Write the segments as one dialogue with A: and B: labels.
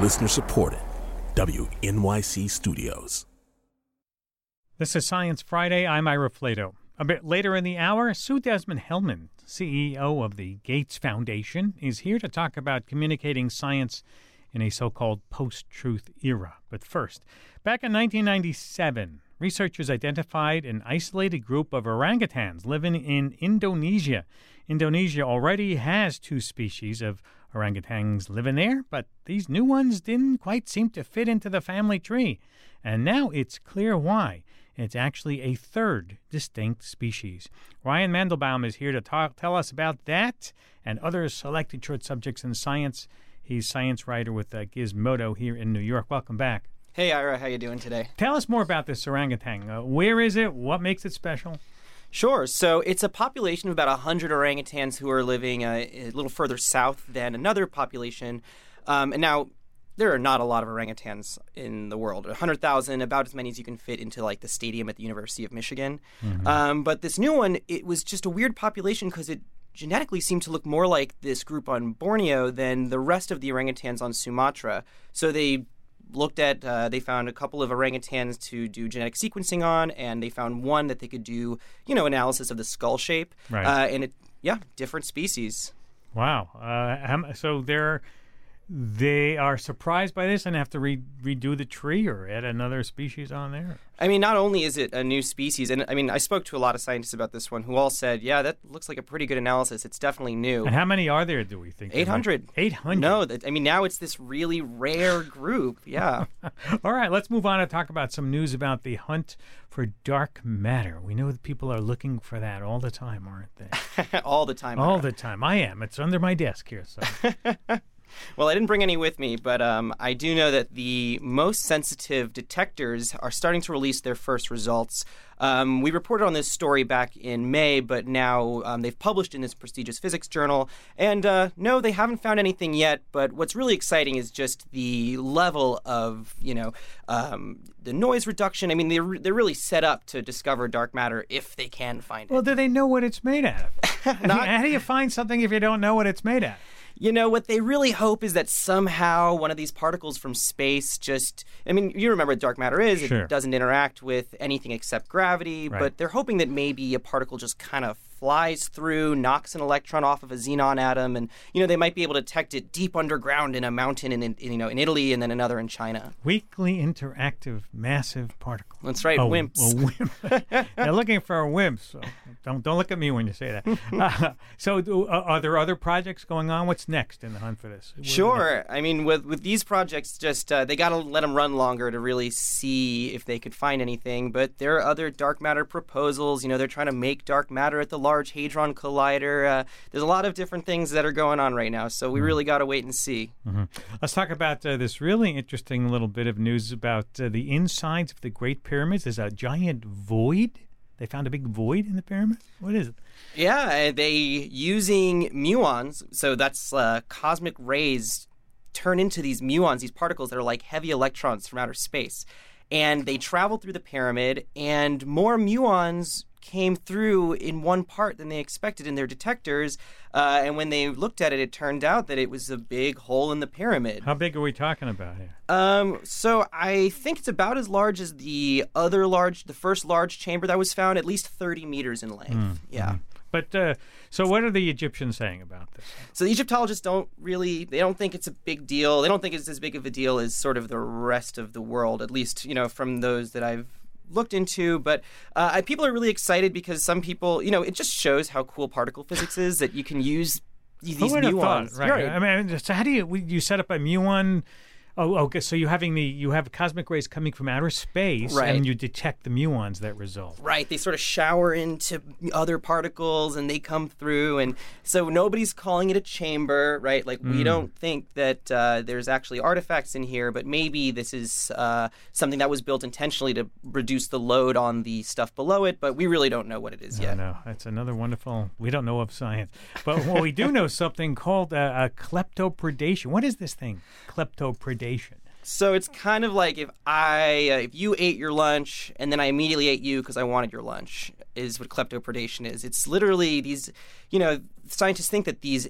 A: Listener supported. WNYC Studios.
B: This is Science Friday. I'm Ira Flato. A bit later in the hour, Sue Desmond-Hellmann, CEO of the Gates Foundation, is here to talk about communicating science in a so-called post-truth era. But first, back in 1997, researchers identified an isolated group of orangutans living in Indonesia. Indonesia already has 2 species of orangutans living there, but these new ones didn't quite seem to fit into the family tree. And now it's clear why. It's actually a 3rd distinct species. Ryan Mandelbaum is here to tell us about that and other selected short subjects in science. He's science writer with Gizmodo here in New York. Welcome back.
C: Hey, Ira. How you doing today?
B: Tell us more about this orangutan. Where is it? What makes it special?
C: Sure. So it's a population of about 100 orangutans who are living a little further south than another population. And now, there are not a lot of orangutans in the world. 100,000, about as many as you can fit into like the stadium at the University of Michigan. Mm-hmm. But this new one, it was just a weird population because it genetically seemed to look more like this group on Borneo than the rest of the orangutans on Sumatra. So they looked at, they found a couple of orangutans to do genetic sequencing on, and they found one that they could do, analysis of the skull shape.
B: Right.
C: Different species.
B: Wow. So they are surprised by this and have to redo the tree or add another species on there?
C: I mean, not only is it a new species, and I mean, I spoke to a lot of scientists about this one who all said, yeah, that looks like a pretty good analysis. It's definitely new.
B: And how many are there, do we think?
C: 800.
B: 800?
C: No, now it's this really rare group. Yeah.
B: All right, let's move on and talk about some news about the hunt for dark matter. We know that people are looking for that all the time, aren't they?
C: All the time.
B: All the time. I am. It's under my desk here, so...
C: Well, I didn't bring any with me, but I do know that the most sensitive detectors are starting to release their first results. We reported on this story back in May, but now they've published in this prestigious physics journal. And no, they haven't found anything yet, but what's really exciting is just the level of, the noise reduction. I mean, they're really set up to discover dark matter if they can find it.
B: Well, do they know what it's made out of? How do you find something if you don't know what it's made out of?
C: What they really hope is that somehow one of these particles from space you remember what dark matter is.
B: Sure.
C: It doesn't interact with anything except gravity,
B: right.
C: But they're hoping that maybe a particle just kind of flies through, knocks an electron off of a xenon atom, and, they might be able to detect it deep underground in a mountain in Italy and then another in China.
B: Weakly interactive massive particle.
C: That's right, WIMPs.
B: A WIMP. They're looking for a WIMP, so don't look at me when you say that. So are there other projects going on? What's next in the hunt for this?
C: Sure. I mean, with these projects, just they got to let them run longer to really see if they could find anything. But there are other dark matter proposals. They're trying to make dark matter at the Large Hadron Collider. There's a lot of different things that are going on right now, so we really got to wait and see.
B: Mm-hmm. Let's talk about this really interesting little bit of news about the insides of the Great Pyramids. There's a giant void. They found a big void in the pyramid? What is it?
C: Yeah, using muons, so that's cosmic rays, turn into these muons, these particles that are like heavy electrons from outer space. And they traveled through the pyramid, and more muons came through in one part than they expected in their detectors. And when they looked at it, it turned out that it was a big hole in the pyramid.
B: How big are we talking about here?
C: So I think it's about as large as the first large chamber that was found, at least 30 meters in length. Yeah.
B: But so what are the Egyptians saying about this?
C: So the Egyptologists don't think it's a big deal. They don't think it's as big of a deal as sort of the rest of the world, at least, from those that I've looked into. But people are really excited because some people, it just shows how cool particle physics is, that you can use these muons.
B: Right. I mean, so how do you set up a muon? Oh, okay. So you have cosmic rays coming from outer space,
C: right,
B: and you detect the muons that result.
C: Right. They sort of shower into other particles, and they come through, and so nobody's calling it a chamber, right? Like we don't think that there's actually artifacts in here, but maybe this is something that was built intentionally to reduce the load on the stuff below it. But we really don't know what it is yet.
B: No, that's another wonderful. We don't know of science, but well, we do know something called a kleptopredation. What is this thing? Kleptopredation.
C: So it's kind of like if you ate your lunch and then I immediately ate you because I wanted your lunch, is what kleptopredation is. It's literally these, scientists think that these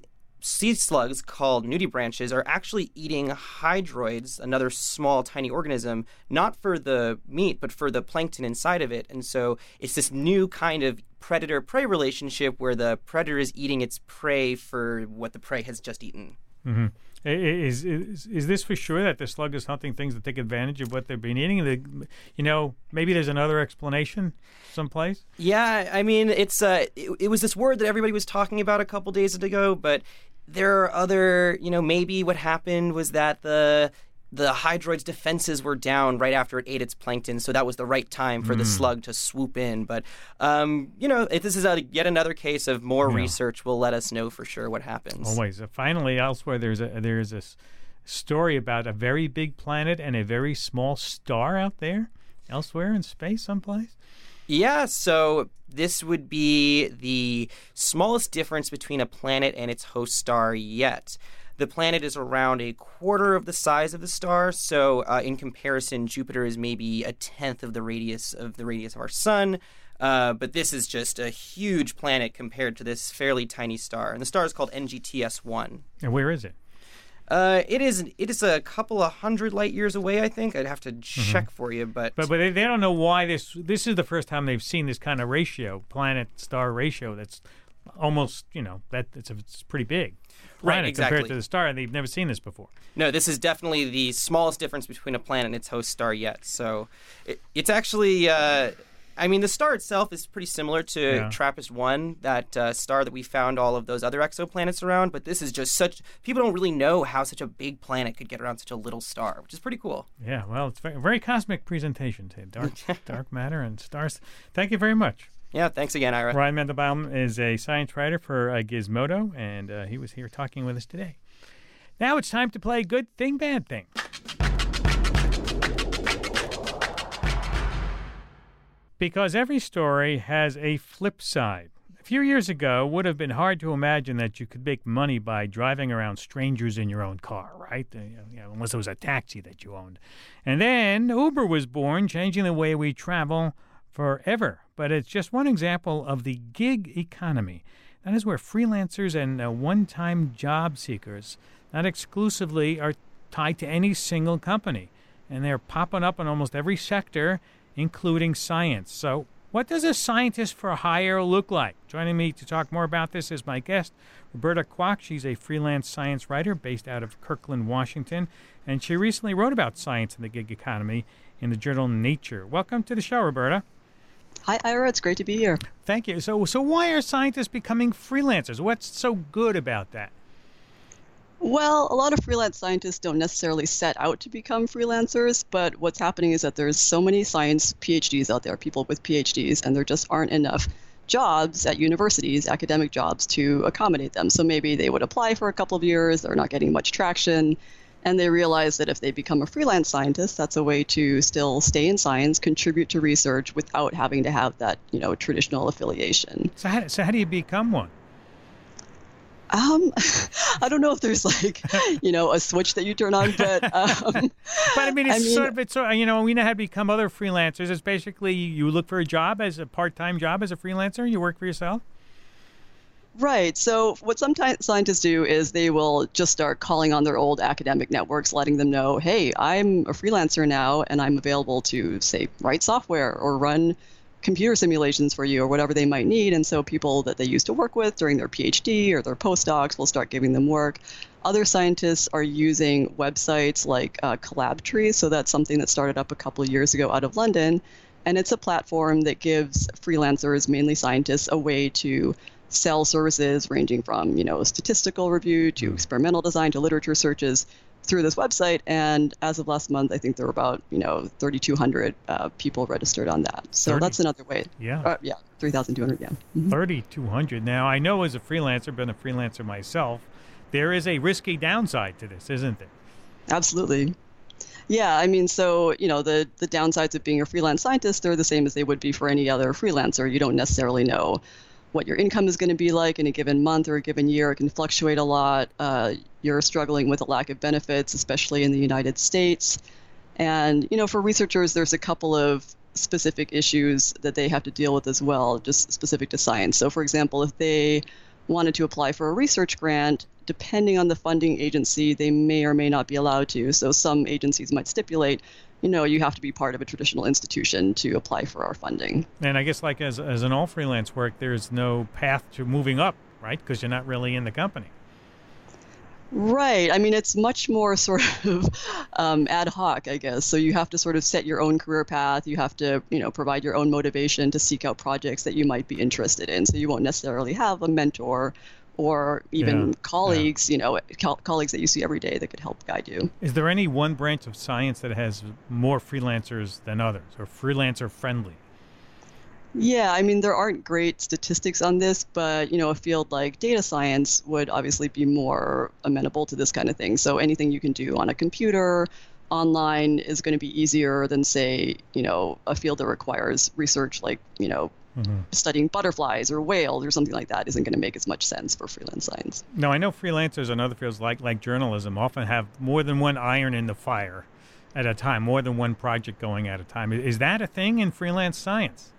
C: sea slugs called nudibranches are actually eating hydroids, another small, tiny organism, not for the meat, but for the plankton inside of it. And so it's this new kind of predator-prey relationship where the predator is eating its prey for what the prey has just eaten.
B: Mm-hmm. Is this for sure that the slug is hunting things to take advantage of what they've been eating? Maybe there's another explanation someplace?
C: Yeah, I mean, it was this word that everybody was talking about a couple days ago, but there are other, maybe what happened was that the hydroid's defenses were down right after it ate its plankton, so that was the right time for the slug to swoop in. But, if this is yet another case of more research will let us know for sure what happens.
B: Always. Finally, elsewhere, there's a story about a very big planet and a very small star out there, elsewhere in space someplace.
C: Yeah, so this would be the smallest difference between a planet and its host star yet. The planet is around a quarter of the size of the star, so in comparison, Jupiter is maybe a tenth of the radius of our sun. But this is just a huge planet compared to this fairly tiny star, and the star is called NGTS1.
B: And where is it?
C: It is a couple of hundred light years away, I think. I'd have to check for you, but
B: they don't know why this is the first time they've seen this kind of ratio, planet-star ratio. That's almost it's pretty big.
C: Right, exactly.
B: Compared to the star, and they've never seen this before.
C: No, this is definitely the smallest difference between a planet and its host star yet. So it's actually, the star itself is pretty similar to TRAPPIST-1, that star that we found all of those other exoplanets around. But this is just people don't really know how such a big planet could get around such a little star, which is pretty cool.
B: Yeah, well, it's a very cosmic presentation today. Dark matter and stars. Thank you very much.
C: Yeah, thanks again, Ira.
B: Ryan Mandelbaum is a science writer for Gizmodo, and he was here talking with us today. Now it's time to play Good Thing, Bad Thing. Because every story has a flip side. A few years ago, it would have been hard to imagine that you could make money by driving around strangers in your own car, right? Unless it was a taxi that you owned. And then Uber was born, changing the way we travel forever. But it's just one example of the gig economy. That is where freelancers and one-time job seekers, not exclusively, are tied to any single company. And they're popping up in almost every sector, including science. So what does a scientist for hire look like? Joining me to talk more about this is my guest, Roberta Kwok. She's a freelance science writer based out of Kirkland, Washington. And she recently wrote about science and the gig economy in the journal Nature. Welcome to the show, Roberta.
D: Hi, Ira. It's great to be here.
B: Thank you. So why are scientists becoming freelancers? What's so good about that?
D: Well, a lot of freelance scientists don't necessarily set out to become freelancers, but what's happening is that there's so many science PhDs out there, people with PhDs, and there just aren't enough jobs at universities, academic jobs, to accommodate them. So maybe they would apply for a couple of years, they're not getting much traction, and they realize that if they become a freelance scientist, that's a way to still stay in science, contribute to research without having to have that, traditional affiliation.
B: So how do you become one?
D: I don't know if there's a switch that you turn on, but
B: we know how to become other freelancers. It's basically you look for a job as a part-time job as a freelancer. You work for yourself.
D: Right. So what sometimes scientists do is they will just start calling on their old academic networks, letting them know, hey, I'm a freelancer now, and I'm available to, say, write software or run computer simulations for you or whatever they might need. And so people that they used to work with during their PhD or their postdocs will start giving them work. Other scientists are using websites like Collabtree. So that's something that started up a couple of years ago out of London. And it's a platform that gives freelancers, mainly scientists, a way to sell services ranging from, statistical review to experimental design to literature searches through this website. And as of last month, I think there were about, 3,200 people registered on that. So that's another way.
B: Yeah.
D: 3,200, yeah. Mm-hmm.
B: 3,200. Now, I know as a freelancer, been a freelancer myself, there is a risky downside to this, isn't there?
D: Absolutely. Yeah, the downsides of being a freelance scientist, they're the same as they would be for any other freelancer. You don't necessarily know what your income is going to be like in a given month or a given year. It can fluctuate a lot. You're struggling with a lack of benefits, especially in the United States. And, for researchers, there's a couple of specific issues that they have to deal with as well, just specific to science. So, for example, if they wanted to apply for a research grant, depending on the funding agency, they may or may not be allowed to. So some agencies might stipulate, you have to be part of a traditional institution to apply for our funding.
B: And I guess like as an all freelance work, there's no path to moving up, right? Because you're not really in the company.
D: Right. I mean, it's much more sort of ad hoc, I guess. So you have to sort of set your own career path. You have to, provide your own motivation to seek out projects that you might be interested in. So you won't necessarily have a mentor or even colleagues, colleagues that you see every day that could help guide you.
B: Is there any one branch of science that has more freelancers than others, or freelancer friendly?
D: Yeah, I mean, there aren't great statistics on this, but, a field like data science would obviously be more amenable to this kind of thing. So anything you can do on a computer, online, is going to be easier than, say, a field that requires research like, studying butterflies or whales or something like that isn't going to make as much sense for freelance science.
B: Now, I know freelancers in other fields like journalism often have more than one iron in the fire at a time, more than one project going at a time. Is that a thing in freelance science?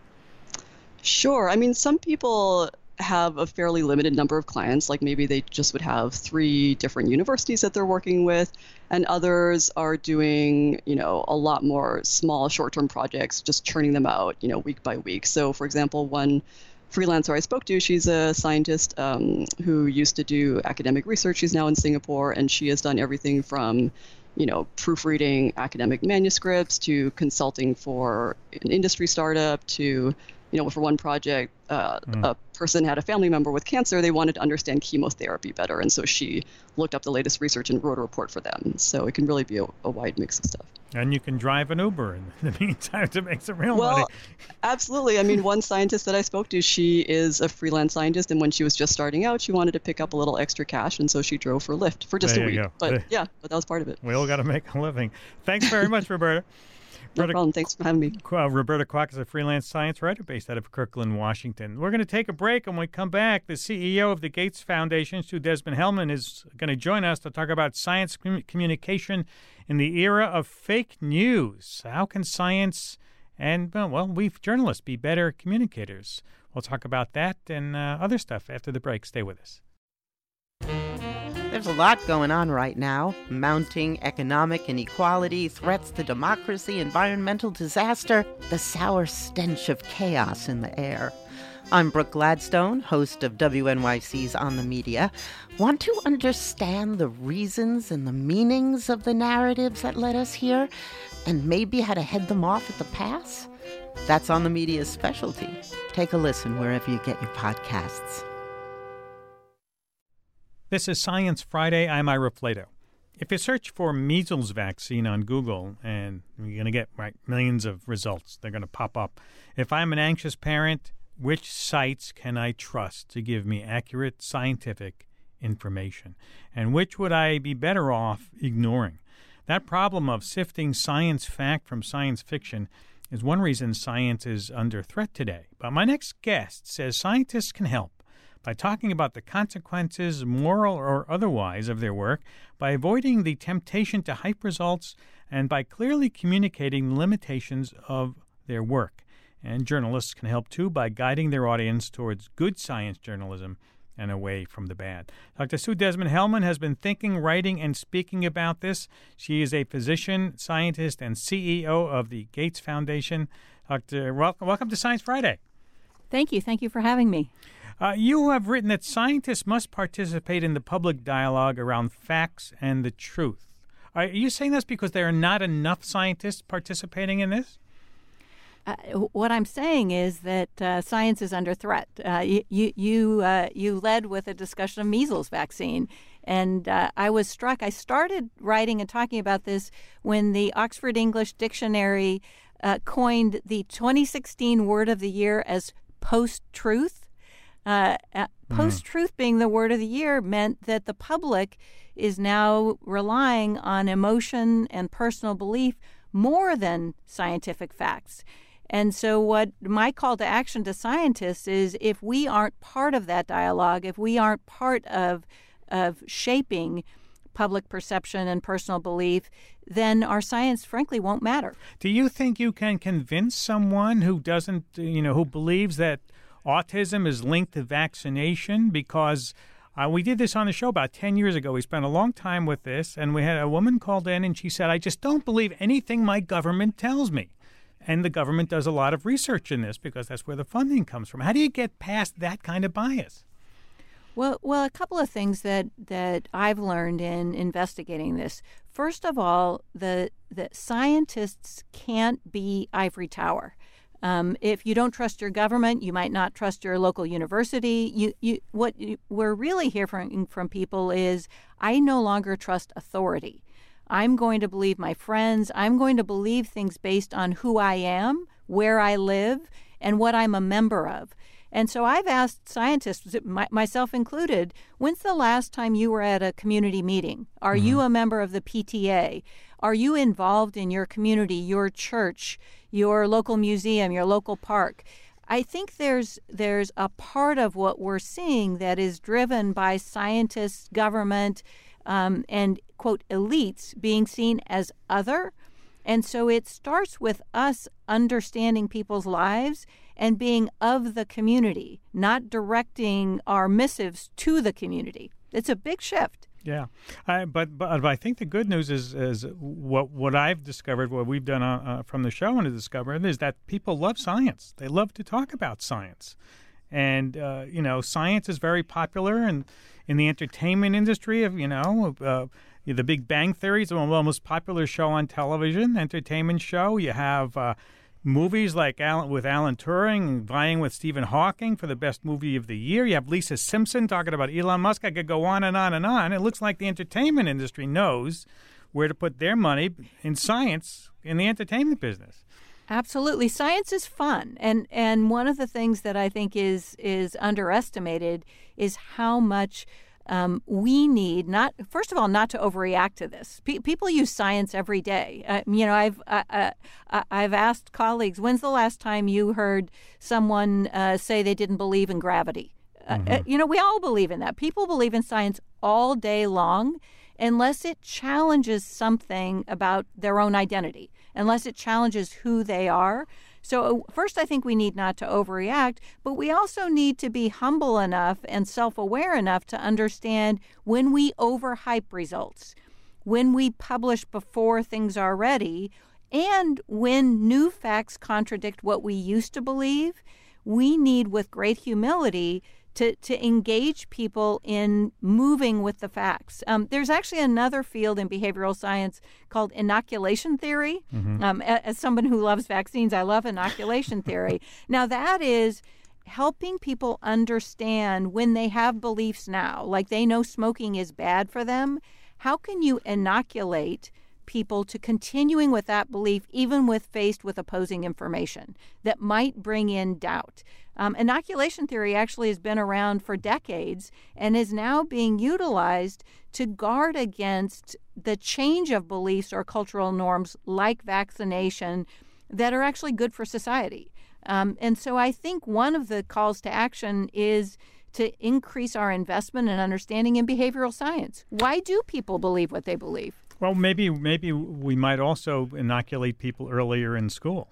D: Sure. I mean, some people have a fairly limited number of clients, like maybe they just would have 3 different universities that they're working with, and others are doing, a lot more small short-term projects, just churning them out, week by week. So, for example, one freelancer I spoke to, she's a scientist who used to do academic research. She's now in Singapore, and she has done everything from proofreading academic manuscripts to consulting for an industry startup to for one project, a person had a family member with cancer. They wanted to understand chemotherapy better. And so she looked up the latest research and wrote a report for them. So it can really be a wide mix of stuff.
B: And you can drive an Uber in the meantime to make some real money.
D: Well, absolutely. I mean, one scientist that I spoke to, she is a freelance scientist. And when she was just starting out, she wanted to pick up a little extra cash. And so she drove for Lyft for just a week. But but that was part of it.
B: We all got to make a living. Thanks very much, Roberta.
D: No problem. Thanks for having me.
B: Roberta Kwok is a freelance science writer based out of Kirkland, Washington. We're going to take a break, and when we come back, the CEO of the Gates Foundation, Sue Desmond-Hellmann, is going to join us to talk about science communication in the era of fake news. How can science and, we journalists be better communicators? We'll talk about that and other stuff after the break. Stay with us.
E: There's a lot going on right now. Mounting economic inequality, threats to democracy, environmental disaster, the sour stench of chaos in the air. I'm Brooke Gladstone, host of WNYC's On the Media. Want to understand the reasons and the meanings of the narratives that led us here, and maybe how to head them off at the pass? That's On the Media's specialty. Take a listen wherever you get your podcasts.
B: This is Science Friday. I'm Ira Flato. If you search for measles vaccine on Google, and you're going to get millions of results, they're going to pop up. If I'm an anxious parent, which sites can I trust to give me accurate scientific information? And which would I be better off ignoring? That problem of sifting science fact from science fiction is one reason science is under threat today. But my next guest says scientists can help by talking about the consequences, moral or otherwise, of their work, by avoiding the temptation to hype results, and by clearly communicating the limitations of their work. And journalists can help, too, by guiding their audience towards good science journalism and away from the bad. Dr. Sue Desmond-Hellmann has been thinking, writing, and speaking about this. She is a physician, scientist, and CEO of the Gates Foundation. Dr. Welcome to Science Friday.
F: Thank you. Thank you for having me.
B: You have written that scientists must participate in the public dialogue around facts and the truth. Are you saying this because there are not enough scientists participating in this?
F: What I'm saying is that science is under threat. You led with a discussion of measles vaccine, and I was struck. I started writing and talking about this when the Oxford English Dictionary coined the 2016 word of the year as post-truth. Post-truth being the word of the year meant that the public is now relying on emotion and personal belief more than scientific facts. And so what my call to action to scientists is, if we aren't part of that dialogue, if we aren't part of shaping public perception and personal belief, then our science, frankly, won't matter.
B: Do you think you can convince someone who doesn't, who believes that autism is linked to vaccination? Because We did this on the show about 10 years ago. We spent a long time with this, and we had a woman called in, and she said, I just don't believe anything my government tells me. And the government does a lot of research in this because that's where the funding comes from. How do you get past that kind of bias?
F: Well, a couple of things that I've learned in investigating this. First of all, the scientists can't be ivory tower. If you don't trust your government, you might not trust your local university. What we're really hearing from people is, I no longer trust authority. I'm going to believe my friends. I'm going to believe things based on who I am, where I live, and what I'm a member of. And so I've asked scientists, myself included, when's the last time you were at a community meeting? Are you a member of the PTA? Are you involved in your community, your church, your local museum, your local park? I think there's a part of what we're seeing that is driven by scientists, government, and, quote, elites being seen as other. And so it starts with us understanding people's lives and being of the community, not directing our missives to the community. It's a big shift.
B: Yeah, but I think the good news is what I've discovered, what we've done from the show and to discover, is that people love science. They love to talk about science, and science is very popular in the entertainment industry. The Big Bang Theory is the most popular show on television, entertainment show. You have movies like with Alan Turing vying with Stephen Hawking for the best movie of the year. You have Lisa Simpson talking about Elon Musk. I could go on and on and on. It looks like the entertainment industry knows where to put their money in science in the entertainment business.
F: Absolutely. Science is fun. And one of the things that I think is underestimated is how much we need, first of all, not to overreact to this. People use science every day. I've asked colleagues, when's the last time you heard someone say they didn't believe in gravity? We all believe in that. People believe in science all day long, unless it challenges something about their own identity, unless it challenges who they are. So first, I think we need not to overreact, but we also need to be humble enough and self-aware enough to understand when we overhype results, when we publish before things are ready, and when new facts contradict what we used to believe. We need, with great humility, to engage people in moving with the facts. There's actually another field in behavioral science called inoculation theory. As someone who loves vaccines, I love inoculation theory. Now, that is helping people understand when they have beliefs now, like they know smoking is bad for them, how can you inoculate people to continuing with that belief, even with faced with opposing information that might bring in doubt? Inoculation theory actually has been around for decades and is now being utilized to guard against the change of beliefs or cultural norms like vaccination that are actually good for society. And so I think one of the calls to action is to increase our investment and understanding in behavioral science. Why do people believe what they believe?
B: Well, maybe we might also inoculate people earlier in school.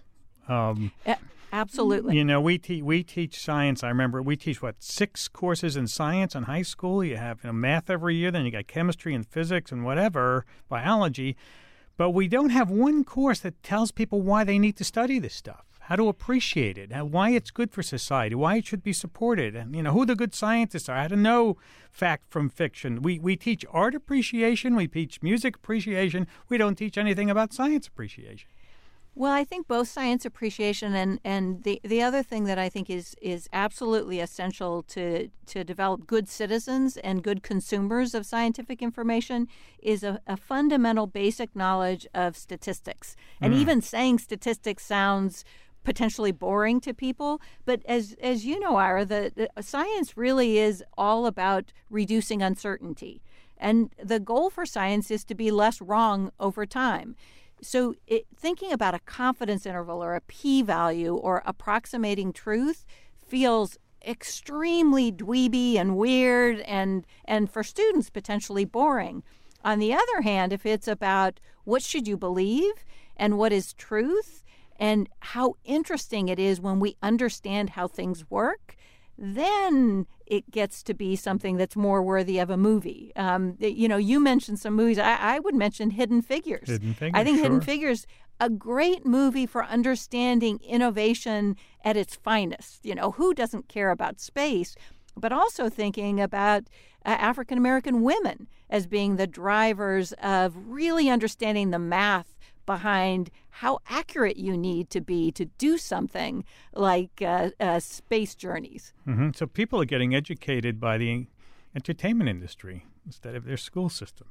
F: Absolutely.
B: We teach science. I remember we teach 6 courses in science in high school. You have math every year, then you got chemistry and physics and whatever, biology. But we don't have one course that tells people why they need to study this stuff, how to appreciate it, why it's good for society, why it should be supported, and who the good scientists are, how to know fact from fiction. We teach art appreciation, we teach music appreciation. We don't teach anything about science appreciation.
F: Well, I think both science appreciation and the other thing that I think is absolutely essential to develop good citizens and good consumers of scientific information is a fundamental basic knowledge of statistics. And even saying statistics sounds potentially boring to people, but as you know, Ira, the science really is all about reducing uncertainty. And the goal for science is to be less wrong over time. So thinking about a confidence interval or a p-value or approximating truth feels extremely dweeby and weird and for students potentially boring. On the other hand, if it's about what should you believe and what is truth and how interesting it is when we understand how things work, then it gets to be something that's more worthy of a movie. You mentioned some movies. I would mention Hidden Figures. I think
B: sure.
F: Hidden Figures, a great movie for understanding innovation at its finest. Who doesn't care about space? But also thinking about African American women as being the drivers of really understanding the math behind how accurate you need to be to do something like space journeys.
B: Mm-hmm. So people are getting educated by the entertainment industry instead of their school system.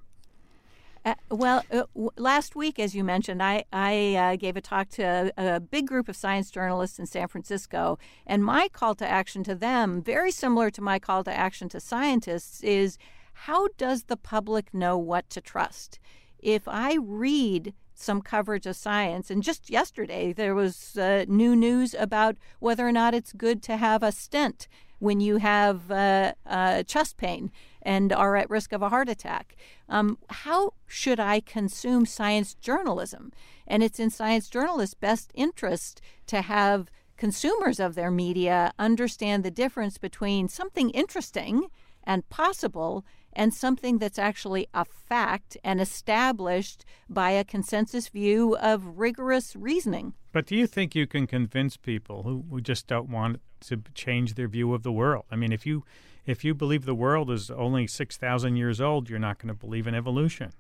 F: Last week, as you mentioned, I gave a talk to a big group of science journalists in San Francisco, and my call to action to them, very similar to my call to action to scientists, is how does the public know what to trust? If I read some coverage of science, and just yesterday there was new news about whether or not it's good to have a stent when you have chest pain and are at risk of a heart attack. How should I consume science journalism? And it's in science journalists' best interest to have consumers of their media understand the difference between something interesting and possible and something that's actually a fact and established by a consensus view of rigorous reasoning.
B: But do you think you can convince people who just don't want to change their view of the world? I mean, if you believe the world is only 6,000 years old, you're not going to believe in evolution.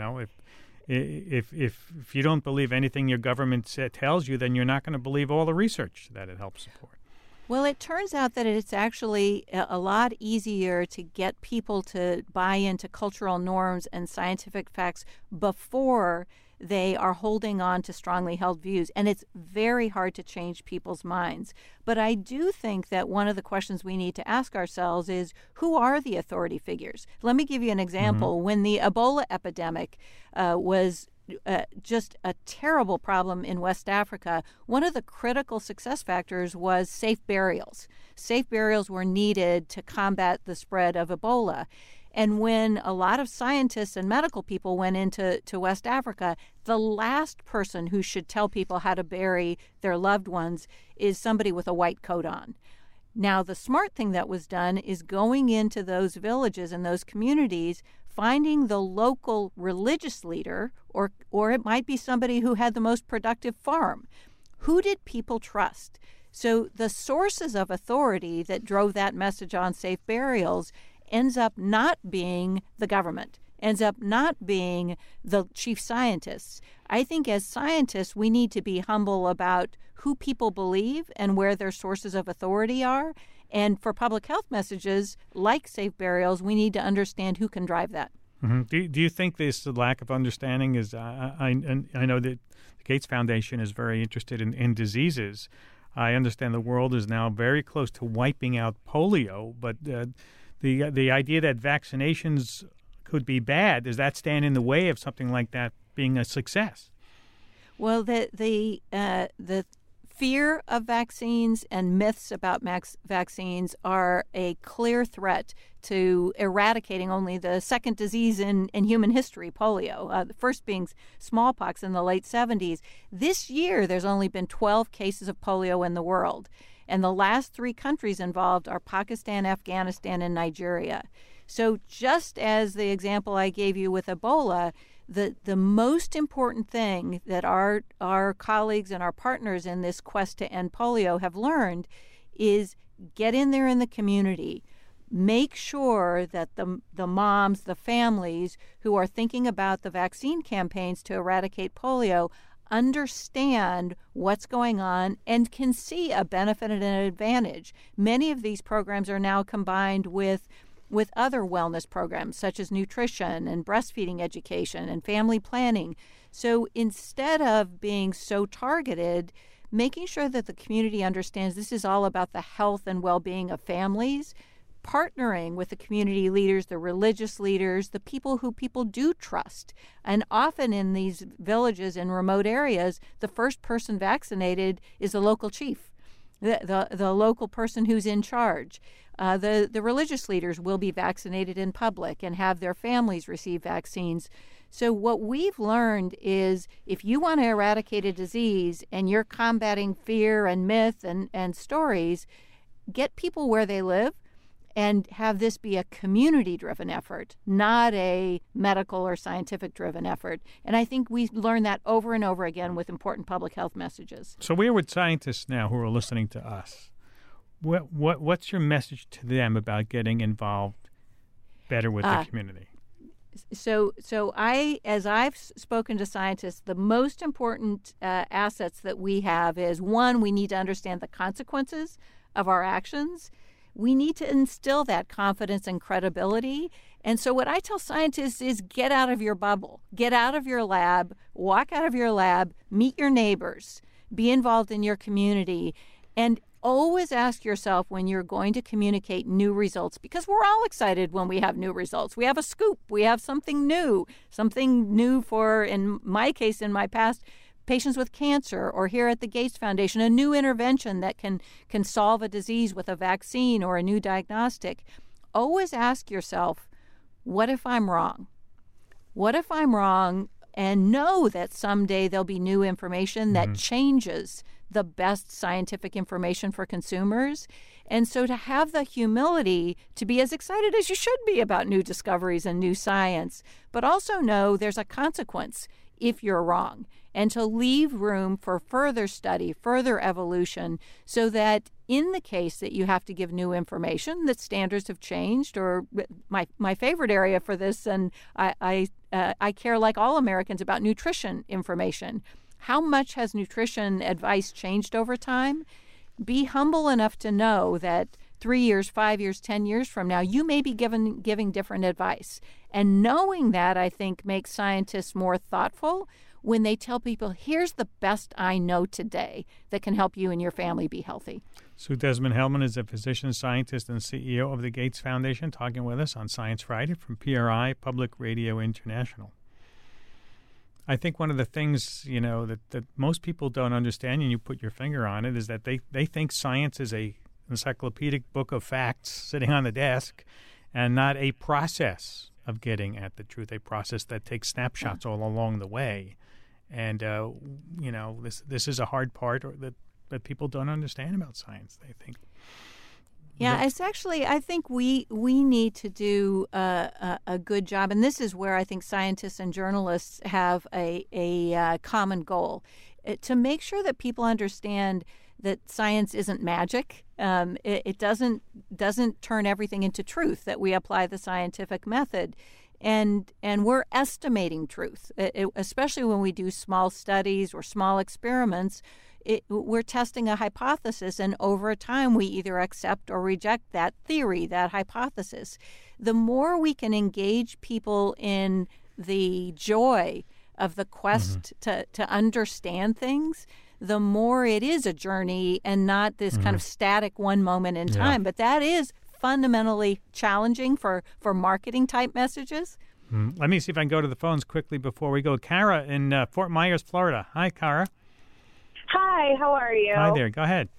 B: If you don't believe anything your government tells you, then you're not going to believe all the research that it helps support.
F: Well, it turns out that it's actually a lot easier to get people to buy into cultural norms and scientific facts before they are holding on to strongly held views. And it's very hard to change people's minds. But I do think that one of the questions we need to ask ourselves is, who are the authority figures? Let me give you an example. Mm-hmm. When the Ebola epidemic was just a terrible problem in West Africa, one of the critical success factors was safe burials. Safe burials were needed to combat the spread of Ebola. And when a lot of scientists and medical people went into West Africa, the last person who should tell people how to bury their loved ones is somebody with a white coat on. Now, the smart thing that was done is going into those villages and those communities, finding the local religious leader, or it might be somebody who had the most productive farm. Who did people trust? So the sources of authority that drove that message on safe burials ends up not being the government, ends up not being the chief scientists. I think as scientists, we need to be humble about who people believe and where their sources of authority are. And for public health messages like safe burials, we need to understand who can drive that.
B: Mm-hmm. Do you think this lack of understanding is, I know that the Gates Foundation is very interested in diseases. I understand the world is now very close to wiping out polio, but the idea that vaccinations could be bad, does that stand in the way of something like that being a success?
F: Well, the fear of vaccines and myths about vaccines are a clear threat to eradicating only the second disease in human history, polio, the first being smallpox in the late 70s. This year, there's only been 12 cases of polio in the world. And the last 3 countries involved are Pakistan, Afghanistan, and Nigeria. So just as the example I gave you with Ebola, the most important thing that our colleagues and our partners in this quest to end polio have learned is get in there in the community. Make sure that the moms, the families who are thinking about the vaccine campaigns to eradicate polio understand what's going on and can see a benefit and an advantage. Many of these programs are now combined with other wellness programs such as nutrition and breastfeeding education and family planning. So instead of being so targeted, making sure that the community understands this is all about the health and well-being of families, partnering with the community leaders, the religious leaders, the people who people do trust. And often in these villages in remote areas, the first person vaccinated is the local chief, the local person who's in charge. The religious leaders will be vaccinated in public and have their families receive vaccines. So what we've learned is if you want to eradicate a disease and you're combating fear and myth and stories, get people where they live and have this be a community-driven effort, not a medical or scientific-driven effort. And I think we learn that over and over again with important public health messages.
B: So we're with scientists now who are listening to us. What's your message to them about getting involved better with the community?
F: So as I've spoken to scientists, the most important assets that we have is, one, we need to understand the consequences of our actions. We need to instill that confidence and credibility. And so what I tell scientists is get out of your bubble, get out of your lab, walk out of your lab, meet your neighbors, be involved in your community, and always ask yourself when you're going to communicate new results, because we're all excited when we have new results. We have a scoop. We have something new for, in my case, in my past, patients with cancer, or here at the Gates Foundation, a new intervention that can solve a disease with a vaccine or a new diagnostic. Always ask yourself, what if I'm wrong? What if I'm wrong? And know that someday there'll be new information that changes the best scientific information for consumers. And so to have the humility to be as excited as you should be about new discoveries and new science, but also know there's a consequence if you're wrong, and to leave room for further study, further evolution, so that in the case that you have to give new information, that standards have changed, or my favorite area for this, and I care like all Americans about nutrition information. How much has nutrition advice changed over time? Be humble enough to know that 3 years, 5 years, 10 years from now, you may be giving different advice. And knowing that, I think, makes scientists more thoughtful when they tell people, here's the best I know today that can help you and your family be healthy.
B: Sue Desmond-Hellmann is a physician, scientist, and CEO of the Gates Foundation, talking with us on Science Friday from PRI, Public Radio International. I think one of the things, that most people don't understand, and you put your finger on it, is that they think science is a encyclopedic book of facts sitting on the desk and not a process of getting at the truth, a process that takes snapshots all along the way. And, this is a hard part that people don't understand about science. They think.
F: Yeah, it's actually, I think we need to do a good job, and this is where I think scientists and journalists have a common goal, to make sure that people understand that science isn't magic. It doesn't turn everything into truth, that we apply the scientific method. And we're estimating truth, especially when we do small studies or small experiments. We're testing a hypothesis, and over time we either accept or reject that theory, that hypothesis. The more we can engage people in the joy of the quest to understand things, the more it is a journey and not this kind of static one moment in time. But that is fundamentally challenging for marketing type messages.
B: Let me see if I can go to the phones quickly before we go. Kara in Fort Myers, Florida. Hi, Kara.
G: Hi, how are you?
B: Hi there. Go ahead.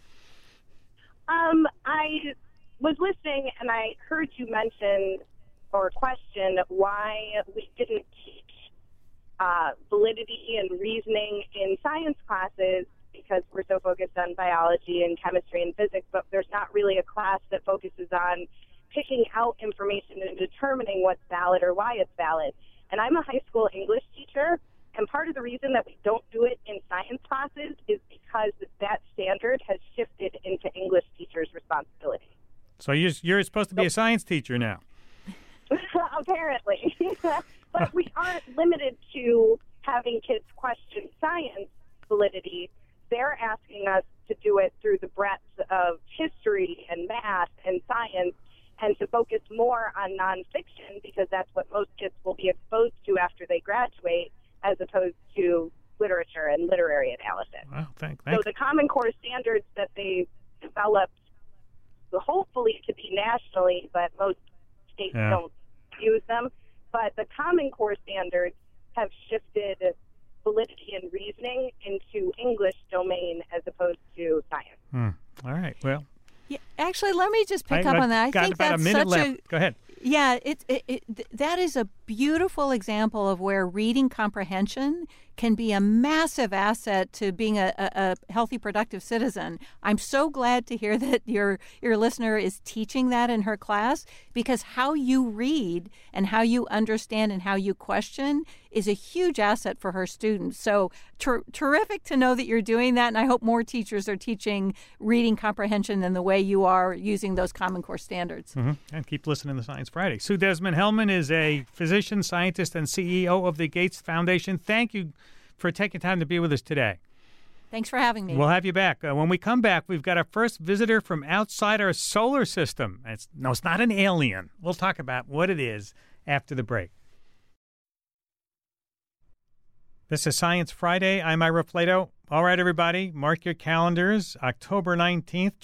G: I was listening and I heard you mention or question why we didn't teach validity and reasoning in science classes, because we're so focused on biology and chemistry and physics, but there's not really a class that focuses on picking out information and determining what's valid or why it's valid. And I'm a high school English teacher, and part of the reason that we don't do it in science classes is because that standard has shifted into English teachers' responsibility.
B: So you're supposed to be a science teacher now.
G: Apparently. But we aren't limited to having kids question science validity. They're asking us to do it through the breadth of history and math and science, and to focus more on nonfiction, because that's what most kids will be exposed to after they graduate, as opposed to literature and literary analysis.
B: Wow, thanks.
G: So the Common Core standards that they developed, hopefully to be nationally, but most states don't use them, but the Common Core standards have shifted validity and reasoning into English domain as opposed to science.
B: All right, well.
F: Yeah, actually, let me just pick up on that. I think that's such
B: Go ahead.
F: Yeah, that is a beautiful example of where reading comprehension can be a massive asset to being a healthy, productive citizen. I'm so glad to hear that your listener is teaching that in her class, because how you read and how you understand and how you question is a huge asset for her students. So terrific to know that you're doing that, and I hope more teachers are teaching reading comprehension in the way you are using those Common Core standards.
B: Mm-hmm. And keep listening to Science Friday. Sue Desmond-Hellmann is a physician, scientist, and CEO of the Gates Foundation. Thank you for taking time to be with us today.
F: Thanks for having me.
B: We'll have you back. When we come back, we've got our first visitor from outside our solar system. It's not an alien. We'll talk about what it is after the break. This is Science Friday. I'm Ira Flato. All right, everybody, mark your calendars. October 19th,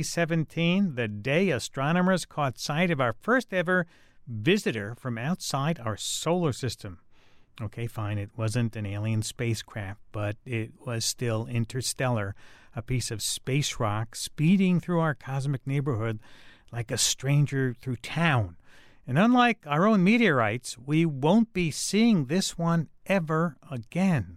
B: 2017, the day astronomers caught sight of our first ever visitor from outside our solar system. Okay, fine, it wasn't an alien spacecraft, but it was still interstellar, a piece of space rock speeding through our cosmic neighborhood like a stranger through town. And unlike our own meteorites, we won't be seeing this one ever again.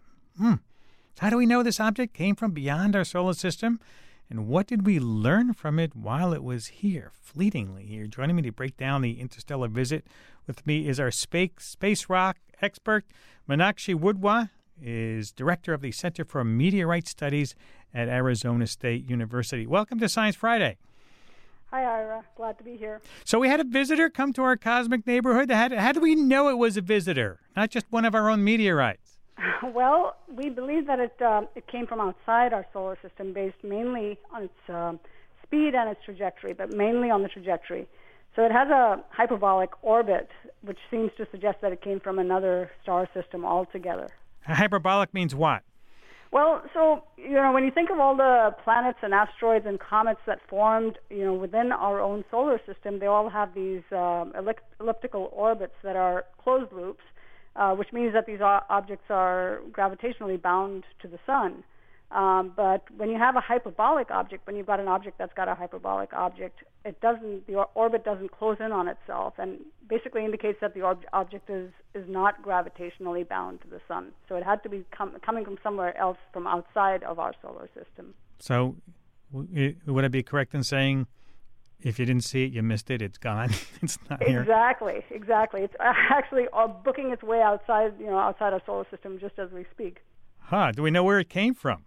B: How do we know this object came from beyond our solar system? And what did we learn from it while it was here, fleetingly here? Joining me to break down the interstellar visit with me is our space rock expert, Meenakshi Woodwa, is director of the Center for Meteorite Studies at Arizona State University. Welcome to Science Friday.
H: Hi, Ira. Glad to be here.
B: So we had a visitor come to our cosmic neighborhood. How do we know it was a visitor, not just one of our own meteorites?
H: Well, we believe that it came from outside our solar system, based mainly on its speed and its trajectory, but mainly on the trajectory. So it has a hyperbolic orbit, which seems to suggest that it came from another star system altogether.
B: Hyperbolic means what?
H: Well, so, when you think of all the planets and asteroids and comets that formed, within our own solar system, they all have these elliptical orbits that are closed loops, which means that these objects are gravitationally bound to the sun. But when you have a hyperbolic object, when you've got an object that's got a hyperbolic object, the orbit doesn't close in on itself, and basically indicates that the object is not gravitationally bound to the sun. So it had to be coming from somewhere else, from outside of our solar system.
B: So would I be correct in saying, if you didn't see it, you missed it, it's gone, it's not here?
H: Exactly. It's actually booking its way outside our solar system just as we speak.
B: Do we know where it came from?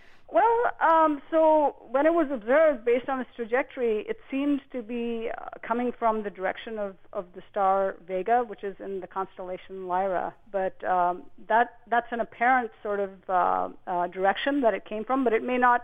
H: Well, so when it was observed, based on its trajectory, it seemed to be coming from the direction of the star Vega, which is in the constellation Lyra. But that's an apparent sort of direction that it came from, but it may not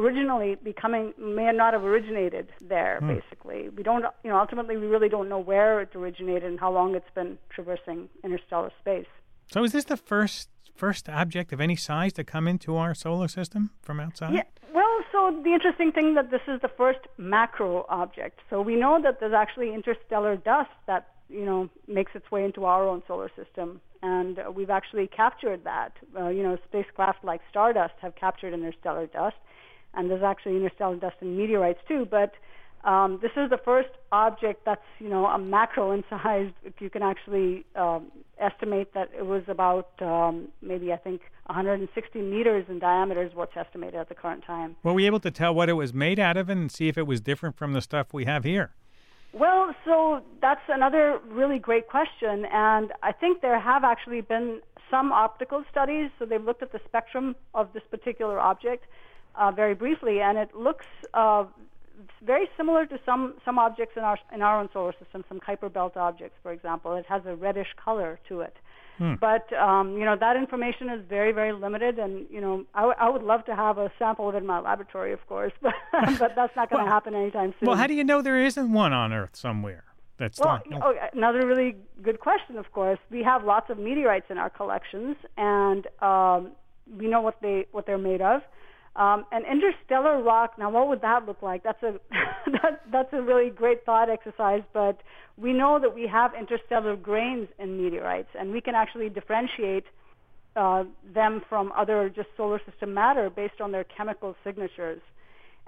H: have originated there, basically. We don't, ultimately we really don't know where it originated and how long it's been traversing interstellar space.
B: So is this the first object of any size to come into our solar system from outside?
H: Yeah. Well, so the interesting thing that this is the first macro object. So we know that there's actually interstellar dust that, makes its way into our own solar system. And we've actually captured that. Spacecraft like Stardust have captured interstellar dust. And there's actually interstellar dust in meteorites too. But this is the first object that's, a macro in size. If you can actually estimate that it was about maybe, I think, 160 meters in diameter is what's estimated at the current time.
B: Were we able to tell what it was made out of and see if it was different from the stuff we have here?
H: Well, so that's another really great question. And I think there have actually been some optical studies. So they've looked at the spectrum of this particular object very briefly, and it looks very similar to some objects in our own solar system, some Kuiper Belt objects, for example. It has a reddish color to it. But, that information is very, very limited, and, I would love to have a sample of it in my laboratory, of course, but that's not going to happen anytime soon.
B: Well, how do you know there isn't one on Earth somewhere?
H: Another really good question, of course. We have lots of meteorites in our collections, and we know what they're made of. An interstellar rock, now what would that look like? That's a really great thought exercise, but we know that we have interstellar grains in meteorites, and we can actually differentiate them from other just solar system matter based on their chemical signatures.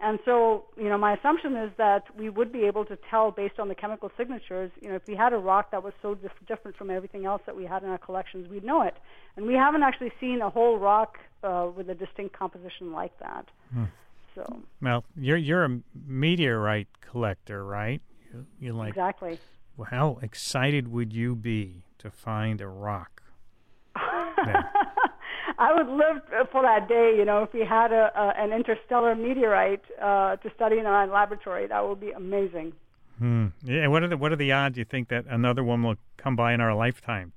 H: And so, my assumption is that we would be able to tell based on the chemical signatures, if we had a rock that was so different from everything else that we had in our collections, we'd know it. And we haven't actually seen a whole rock with a distinct composition like that. So.
B: Well, you're a meteorite collector, right? You like
H: exactly.
B: How excited would you be to find a rock?
H: I would live for that day, if we had an interstellar meteorite to study in our laboratory. That would be amazing.
B: Yeah. What are the odds you think that another one will come by in our lifetime?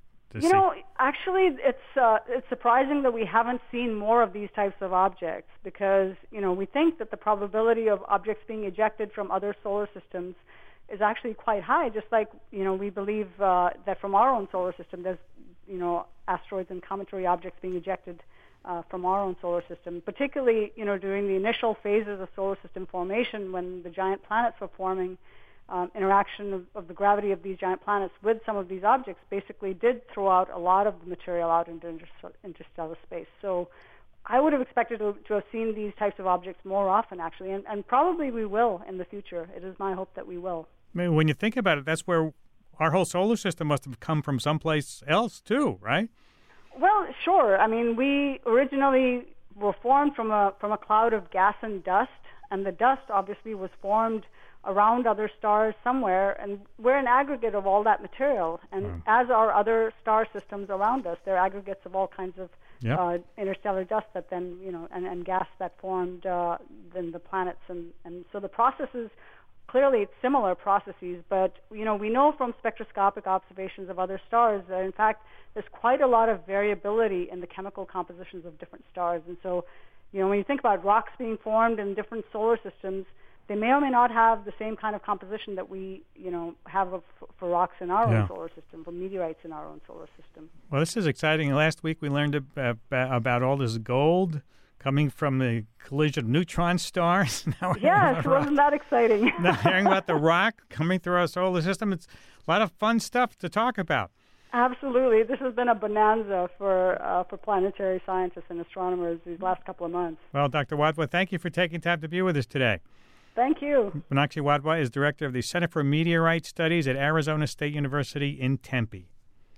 H: Actually, it's surprising that we haven't seen more of these types of objects because, we think that the probability of objects being ejected from other solar systems is actually quite high, just like, we believe that from our own solar system there's, asteroids and cometary objects being ejected from our own solar system, particularly, during the initial phases of solar system formation when the giant planets were forming. Interaction of the gravity of these giant planets with some of these objects basically did throw out a lot of the material out into interstellar space. So I would have expected to have seen these types of objects more often, actually, and probably we will in the future. It is my hope that we will.
B: I mean, when you think about it, that's where our whole solar system must have come from someplace else, too, right?
H: Well, sure. I mean, we originally were formed from a cloud of gas and dust, and the dust obviously was formed around other stars somewhere, and we're an aggregate of all that material. And as are other star systems around us, they're aggregates of all kinds of interstellar dust that then, and gas that formed then the planets. And so the processes, clearly it's similar processes, but, we know from spectroscopic observations of other stars that, in fact, there's quite a lot of variability in the chemical compositions of different stars. And so, when you think about rocks being formed in different solar systems, they may or may not have the same kind of composition that we, have for rocks in our own solar system, for meteorites in our own solar system.
B: Well, this is exciting. Last week we learned about all this gold coming from the collision of neutron stars.
H: Yes, wasn't that exciting?
B: Now hearing about the rock coming through our solar system, it's a lot of fun stuff to talk about.
H: Absolutely. This has been a bonanza for planetary scientists and astronomers these last couple of months.
B: Well, Dr. Wadhwa, thank you for taking time to be with us today.
H: Thank you.
B: Meenakshi Wadhwa is director of the Center for Meteorite Studies at Arizona State University in Tempe.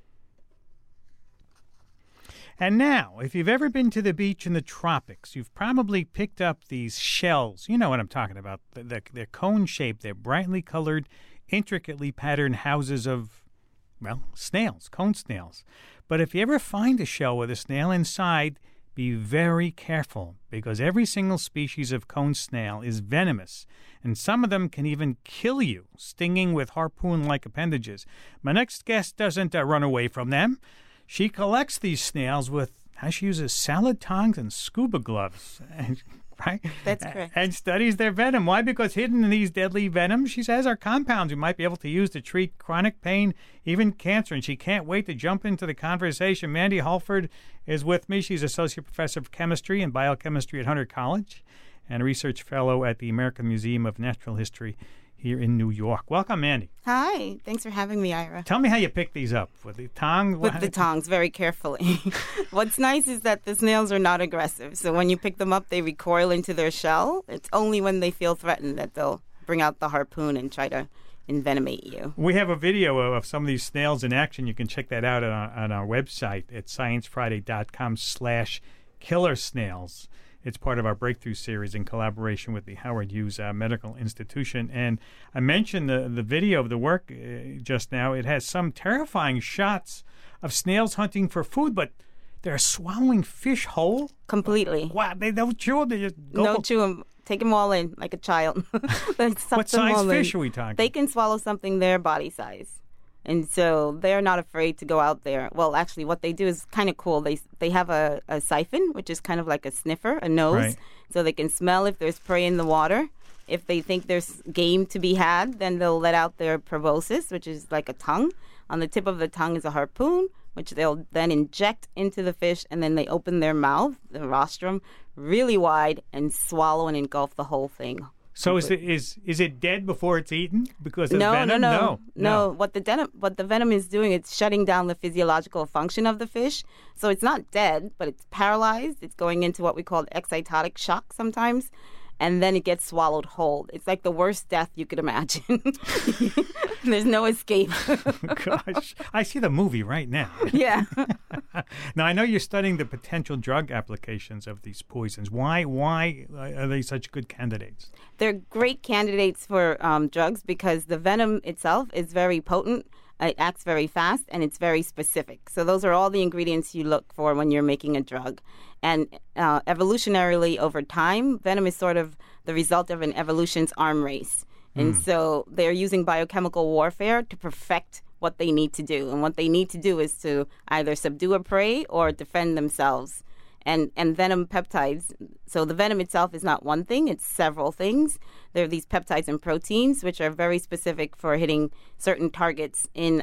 B: And now, if you've ever been to the beach in the tropics, you've probably picked up these shells. You know what I'm talking about. They're cone-shaped. They're brightly colored, intricately patterned houses of, snails, cone snails. But if you ever find a shell with a snail inside, be very careful, because every single species of cone snail is venomous, and some of them can even kill you, stinging with harpoon-like appendages. My next guest doesn't run away from them. She collects these snails with how she uses salad tongs and scuba gloves. Right?
I: That's correct.
B: And studies their venom. Why? Because hidden in these deadly venoms, she says, are compounds we might be able to use to treat chronic pain, even cancer. And she can't wait to jump into the conversation. Mandy Halford is with me. She's Associate Professor of Chemistry and Biochemistry at Hunter College and a Research Fellow at the American Museum of Natural History here in New York. Welcome, Mandy.
I: Hi. Thanks for having me, Ira.
B: Tell me how you pick these up. With the tongs?
I: With the tongs, very carefully. What's nice is that the snails are not aggressive. So when you pick them up, they recoil into their shell. It's only when they feel threatened that they'll bring out the harpoon and try to envenomate you.
B: We have a video of some of these snails in action. You can check that out on our website at sciencefriday.com/killersnails. It's part of our Breakthrough series in collaboration with the Howard Hughes Medical Institution. And I mentioned the video of the work just now. It has some terrifying shots of snails hunting for food, but they're swallowing fish whole?
I: Completely.
B: Wow, they don't chew them? They just go.
I: No, chew them. Take them all in like a child.
B: What size fish are we talking?
I: They can swallow something their body size. And so they're not afraid to go out there. Well, actually, what they do is kind of cool. They have a siphon, which is kind of like a sniffer, a nose,
B: right.
I: So they can smell if there's prey in the water. If they think there's game to be had, then they'll let out their proboscis, which is like a tongue. On the tip of the tongue is a harpoon, which they'll then inject into the fish, and then they open their mouth, the rostrum, really wide and swallow and engulf the whole thing.
B: So is it dead before it's eaten because of venom?
I: No. What the venom is doing, it's shutting down the physiological function of the fish. So it's not dead, but it's paralyzed. It's going into what we call excitotic shock sometimes. and then it gets swallowed whole. It's like the worst death you could imagine. There's no escape.
B: Gosh, I see the movie right now.
I: Yeah.
B: Now, I know you're studying the potential drug applications of these poisons. Why are they such good candidates?
I: They're great candidates for drugs because the venom itself is very potent. It acts very fast, and it's very specific. So those are all the ingredients you look for when you're making a drug. And evolutionarily over time, venom is sort of the result of an evolution's arm race. And so they're using biochemical warfare to perfect what they need to do. And what they need to do is to either subdue a prey or defend themselves. And venom peptides, so the venom itself is not one thing, it's several things. There are these peptides and proteins, which are very specific for hitting certain targets in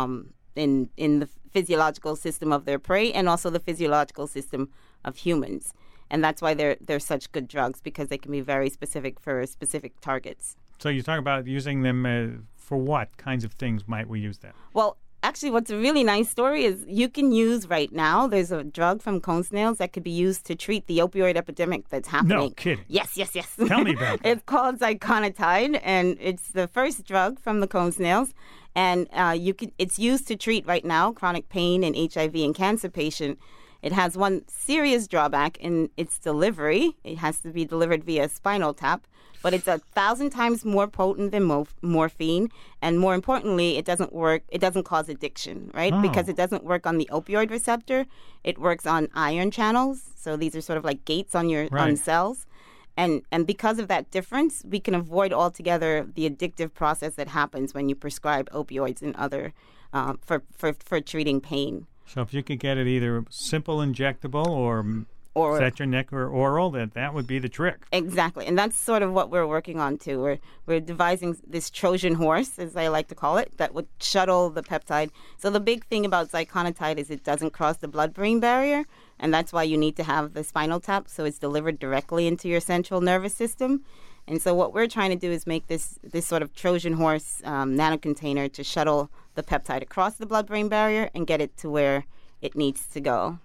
I: the physiological system of their prey and also the physiological system of humans. And that's why they're such good drugs, because they can be very specific for specific targets.
B: So you talk about using them for what kinds of things might we use them?
I: Well, actually, what's a really nice story is you can use right now, there's a drug from cone snails that could be used to treat the opioid epidemic that's happening.
B: No kidding.
I: Yes.
B: Tell me about it.
I: It's called Ziconotide, and it's the first drug from the cone snails. And it's used to treat right now chronic pain in HIV and cancer patient. It has one serious drawback in its delivery. It has to be delivered via spinal tap, but it's 1,000 times more potent than morphine. And more importantly, it doesn't work. It doesn't cause addiction, right?
B: Oh.
I: Because it doesn't work on the opioid receptor. It works on ion channels. So these are sort of like gates on your on cells. And because of that difference, we can avoid altogether the addictive process that happens when you prescribe opioids and other for treating pain.
B: So if you could get it either simple injectable or set your neck or oral, that would be the trick.
I: Exactly. And that's sort of what we're working on too. We're devising this Trojan horse, as I like to call it, that would shuttle the peptide. So the big thing about Ziconotide is it doesn't cross the blood-brain barrier, and that's why you need to have the spinal tap, so it's delivered directly into your central nervous system. And so what we're trying to do is make this sort of Trojan horse nanocontainer to shuttle the peptide across the blood-brain barrier and get it to where it needs to go.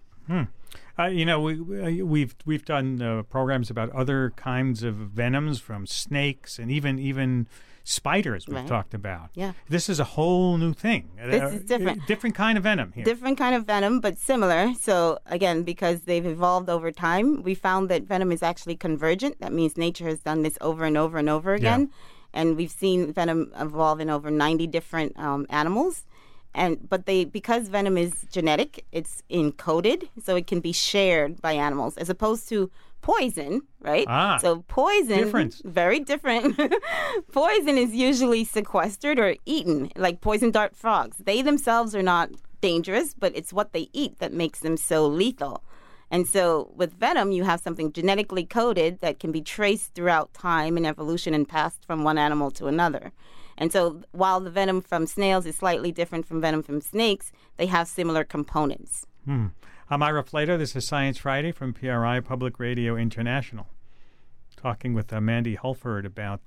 B: We've done programs about other kinds of venoms, from snakes and even spiders we've talked about.
I: Yeah.
B: This is a whole new thing.
I: This is different.
B: Different kind of venom here.
I: Different kind of venom, but similar. So again, because they've evolved over time, we found that venom is actually convergent. That means nature has done this over and over and over again. Yeah. And we've seen venom evolve in over 90 different animals. But because venom is genetic, it's encoded, so it can be shared by animals, as opposed to poison, right? So poison, very different. Poison is usually sequestered or eaten, like poison dart frogs. They themselves are not dangerous, but it's what they eat that makes them so lethal. And so with venom, you have something genetically coded that can be traced throughout time and evolution and passed from one animal to another. And so while the venom from snails is slightly different from venom from snakes, they have similar components.
B: I'm Ira Flato. This is Science Friday from PRI Public Radio International. Talking with Mandy Hulford about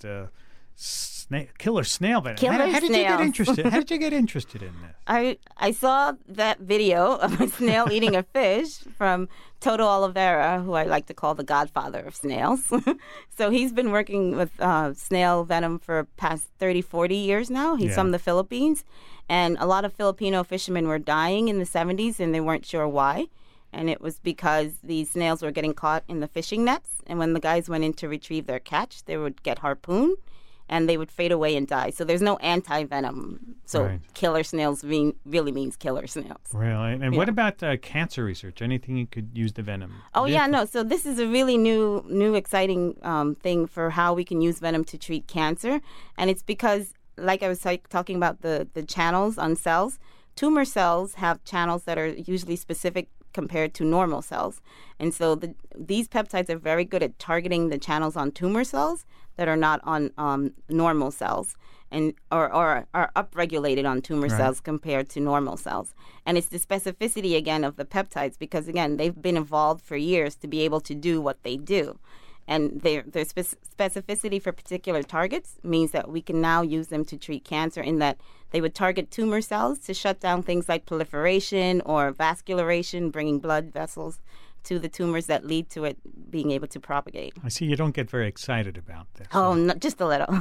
B: killer snail venom. How did you get interested? How did you get interested in this?
I: I saw that video of a snail eating a fish from Toto Oliveira, who I like to call the godfather of snails. So he's been working with snail venom for past 30, 40 years now. He's from the Philippines. And a lot of Filipino fishermen were dying in the 70s, and they weren't sure why. And it was because these snails were getting caught in the fishing nets. And when the guys went in to retrieve their catch, they would get harpooned, and they would fade away and die. So there's no anti-venom. So killer snails really means killer snails.
B: Really? And what about cancer research? Anything you could use the venom?
I: So this is a really new exciting thing for how we can use venom to treat cancer. And it's because, like I was talking about the channels on cells, tumor cells have channels that are usually specific compared to normal cells. And so these peptides are very good at targeting the channels on tumor cells that are not on normal cells, and or are upregulated on tumor cells compared to normal cells. And it's the specificity, again, of the peptides, because, again, they've been evolved for years to be able to do what they do. And their specificity for particular targets means that we can now use them to treat cancer, in that they would target tumor cells to shut down things like proliferation or vascularization, bringing blood vessels to the tumors that lead to it being able to propagate.
B: I see you don't get very excited about this.
I: Oh, no, just a little.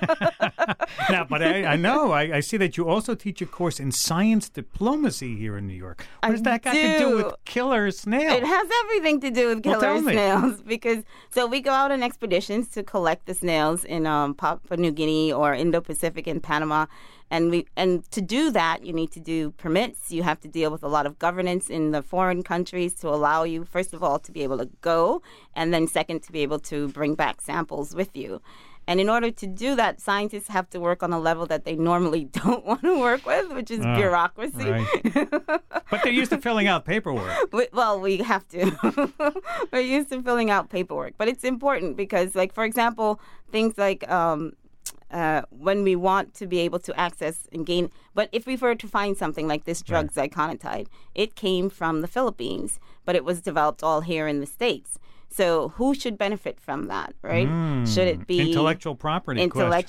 B: Now, but I know. I see that you also teach a course in science diplomacy here in New York. What does that got to do with killer snails?
I: It has everything to do with killer snails because we go out on expeditions to collect the snails in Papua New Guinea or Indo-Pacific in Panama. And to do that, you need to do permits. You have to deal with a lot of governance in the foreign countries to allow you, first of all, to be able to go, and then second, to be able to bring back samples with you. And in order to do that, scientists have to work on a level that they normally don't want to work with, which is bureaucracy.
B: Right. But they're used to filling out paperwork.
I: We have to. We're used to filling out paperwork. But it's important because, like, for example, things like when we want to be able to access and gain. But if we were to find something like this drug, ziconotide, it came from the Philippines, but it was developed all here in the States. So who should benefit from that, right? Should it be
B: intellectual property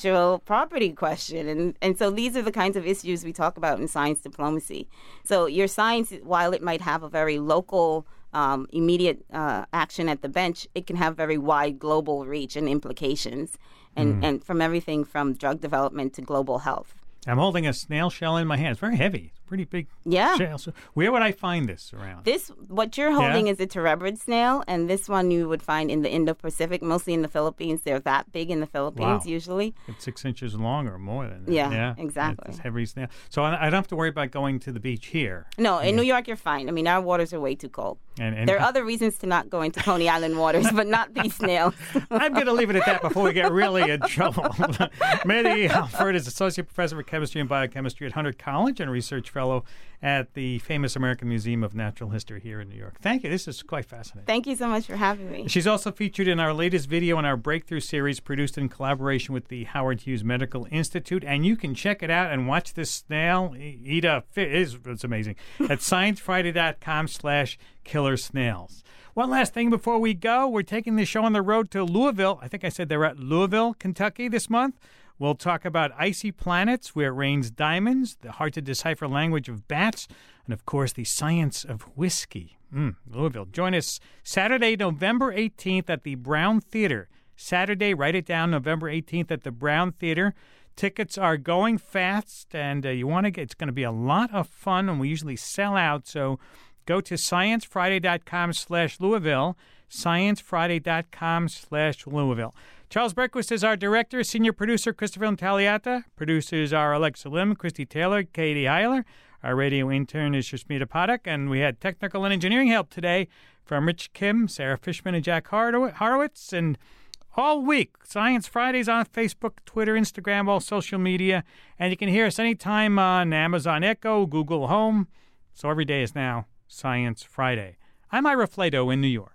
I: question? And so these are the kinds of issues we talk about in science diplomacy. So your science, while it might have a very local immediate action at the bench, it can have very wide global reach and implications, and from everything from drug development to global health.
B: I'm holding a snail shell in my hand. It's very heavy. It's pretty big shell. So where would I find this around?
I: What you're holding is a terebrid snail, and this one you would find in the Indo-Pacific, mostly in the Philippines. They're that big in the Philippines usually.
B: It's 6 inches long or more than that.
I: Yeah, exactly.
B: It's heavy snail. So I don't have to worry about going to the beach here.
I: No, in New York you're fine. I mean, our waters are way too cold. And there are other reasons to not go into Coney Island waters, but not these snails.
B: I'm going to leave it at that before we get really in trouble. Mary Halford is Associate Professor of Chemistry and Biochemistry at Hunter College and a Research Fellow at the famous American Museum of Natural History here in New York. Thank you. This is quite fascinating.
I: Thank you so much for having me.
B: She's also featured in our latest video in our Breakthrough series produced in collaboration with the Howard Hughes Medical Institute. And you can check it out and watch this snail eat a fish. It's amazing. At sciencefriday.com/killer snails. One last thing before we go. We're taking the show on the road to Louisville. I think I said they're at Louisville, Kentucky this month. We'll talk about icy planets where it rains diamonds, the hard-to-decipher language of bats, and, of course, the science of whiskey. Louisville. Join us Saturday, November 18th at the Brown Theater. Saturday, write it down, November 18th at the Brown Theater. Tickets are going fast, and you want to get. It's going to be a lot of fun, and we usually sell out, so go to sciencefriday.com/Louisville, sciencefriday.com/Louisville. Charles Berquist is our director. Senior producer, Christopher Intaliata. Producers are Alexa Lim, Christy Taylor, Katie Heiler. Our radio intern is Shasmita Padak. And we had technical and engineering help today from Rich Kim, Sarah Fishman, and Jack Horowitz. And all week, Science Fridays on Facebook, Twitter, Instagram, all social media. And you can hear us anytime on Amazon Echo, Google Home. So every day is now Science Friday. I'm Ira Flato in New York.